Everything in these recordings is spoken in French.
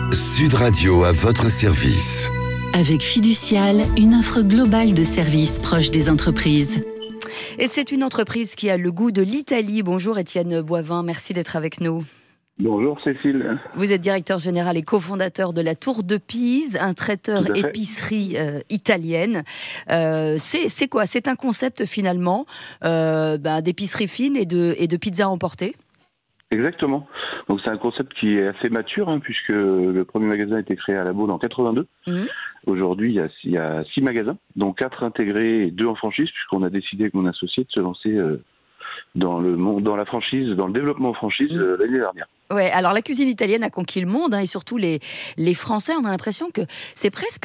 Sud Radio à votre service. Avec Fiducial, une offre globale de services proches des entreprises. Et c'est une entreprise qui a le goût de l'Italie. Bonjour Étienne Boivin, merci d'être avec nous. Bonjour Cécile. Vous êtes directeur général et cofondateur de la Tour de Pise, un traiteur épicerie italienne. C'est quoi ? C'est un concept finalement d'épicerie fine et de pizza emportée ? Exactement. Donc c'est un concept qui est assez mature, puisque le premier magasin a été créé à La Baule en 82. Aujourd'hui, il y a 6 magasins, dont 4 intégrés et 2 en franchise, puisqu'on a décidé avec mon associé de se lancer dans la franchise, dans le développement en franchise l'année dernière. Ouais, alors la cuisine italienne a conquis le monde, et surtout les Français. On a l'impression que c'est presque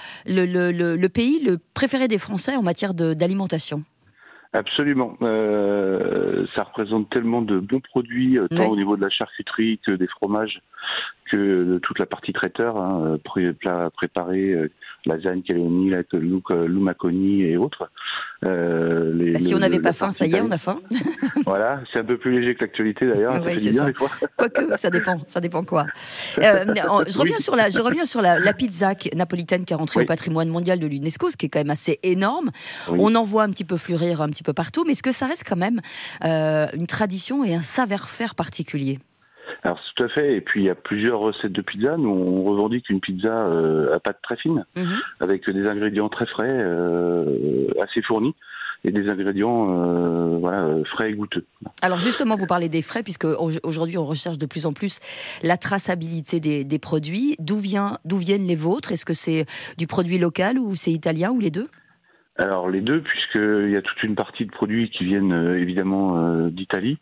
le pays le préféré des Français en matière d'alimentation. Absolument. Ça représente tellement de bons produits, tant au niveau de la charcuterie que des fromages, que de toute la partie traiteur, plats préparés, lasagne, cannelloni, lumaconi et autres. Si on n'avait pas faim, ça y est, on a faim. Voilà, c'est un peu plus léger que l'actualité d'ailleurs. Oui, c'est ça. Quoique, ça dépend quoi. Je reviens sur la pizza napolitaine qui est rentrée au patrimoine mondial de l'UNESCO, ce qui est quand même assez énorme. Oui. On en voit un petit peu fleurir un petit peu partout, mais est-ce que ça reste quand même une tradition et un savoir-faire particulier ? Alors tout à fait, et puis il y a plusieurs recettes de pizza. Nous on revendique une pizza à pâte très fine, avec des ingrédients très frais, assez fournis, et des ingrédients frais et goûteux. Alors justement, vous parlez des frais, puisque aujourd'hui on recherche de plus en plus la traçabilité des produits. D'où viennent les vôtres ? Est-ce que c'est du produit local ou c'est italien, ou les deux ? Alors les deux, puisqu'il y a toute une partie de produits qui viennent évidemment d'Italie.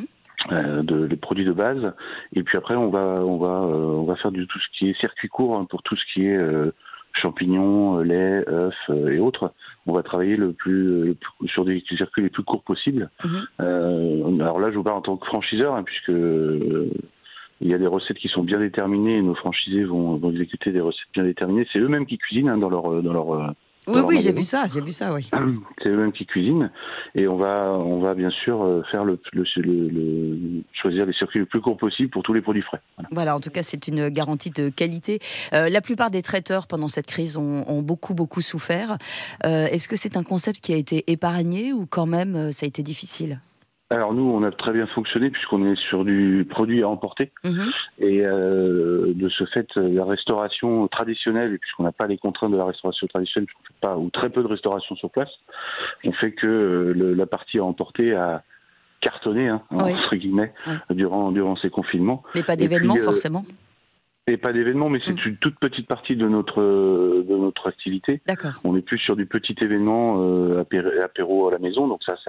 Les produits de base, et puis après on va faire tout ce qui est circuit court, pour tout ce qui est champignons, lait, œufs et autres. On va travailler sur des circuits les plus courts possibles. Alors là je vous parle en tant que franchiseur, puisque il y a des recettes qui sont bien déterminées, et nos franchisés vont exécuter des recettes bien déterminées. C'est eux-mêmes qui cuisinent dans leur Oui, j'ai vu ça, oui. C'est eux-mêmes qui cuisinent, et on va bien sûr faire choisir les circuits les plus courts possibles pour tous les produits frais. Voilà, en tout cas, c'est une garantie de qualité. La plupart des traiteurs, pendant cette crise, ont beaucoup souffert. Est-ce que c'est un concept qui a été épargné, ou quand même, ça a été difficile ? Alors nous, on a très bien fonctionné, puisqu'on est sur du produit à emporter. Et de ce fait, la restauration traditionnelle, et puisqu'on n'a pas les contraintes de la restauration traditionnelle, puisqu'on ne fait pas ou très peu de restauration sur place, on fait que la partie à emporter a cartonné, entre guillemets, durant ces confinements. Mais pas d'événements, forcément. Et pas d'événements, mais c'est une toute petite partie de notre activité. D'accord. On est plus sur du petit événement, apéro à la maison, donc ça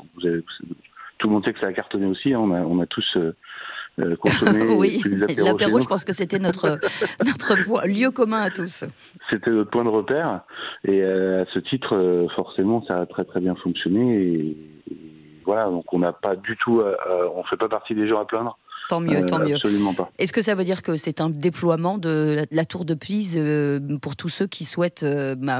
tout le monde sait que ça a cartonné aussi. On a tous consommé. Oui, l'apéro, je pense que c'était notre lieu commun à tous. C'était notre point de repère, et à ce titre, forcément, ça a très très bien fonctionné. Et voilà, donc on n'a pas du tout, on fait pas partie des gens à plaindre. Tant mieux. Absolument pas. Est-ce que ça veut dire que c'est un déploiement de la Tour de Pise pour tous ceux qui souhaitent monter ?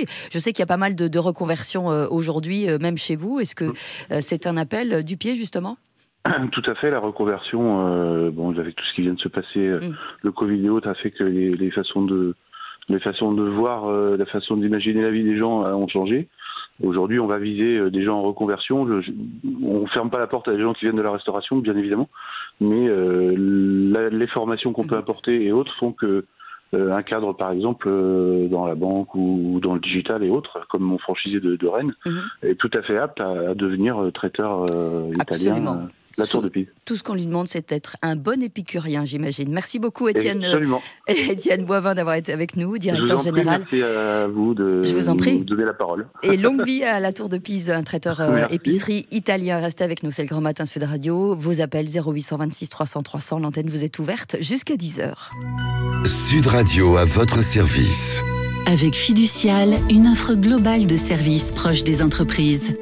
Je sais qu'il y a pas mal de reconversions aujourd'hui, même chez vous. Est-ce que c'est un appel du pied, justement ? Tout à fait, la reconversion, avec tout ce qui vient de se passer, le Covid et autres, a fait que les façons de voir, la façon d'imaginer la vie des gens ont changé. Aujourd'hui, on va viser des gens en reconversion. On ne ferme pas la porte à des gens qui viennent de la restauration, bien évidemment, mais les formations qu'on peut apporter et autres font que un cadre, par exemple, dans la banque ou dans le digital et autres, comme mon franchisé de Rennes, est tout à fait apte à devenir traiteur italien. Absolument. La Tour de Pise. Tout ce qu'on lui demande, c'est d'être un bon épicurien, j'imagine. Merci beaucoup, Étienne Boivin, d'avoir été avec nous, directeur général. Merci à vous de nous donner la parole. Et longue vie à la Tour de Pise, un traiteur épicerie italien. Restez avec nous, c'est le Grand Matin Sud Radio. Vos appels 0826 300 300. L'antenne vous est ouverte jusqu'à 10h. Sud Radio à votre service. Avec Fiducial, une offre globale de services proches des entreprises.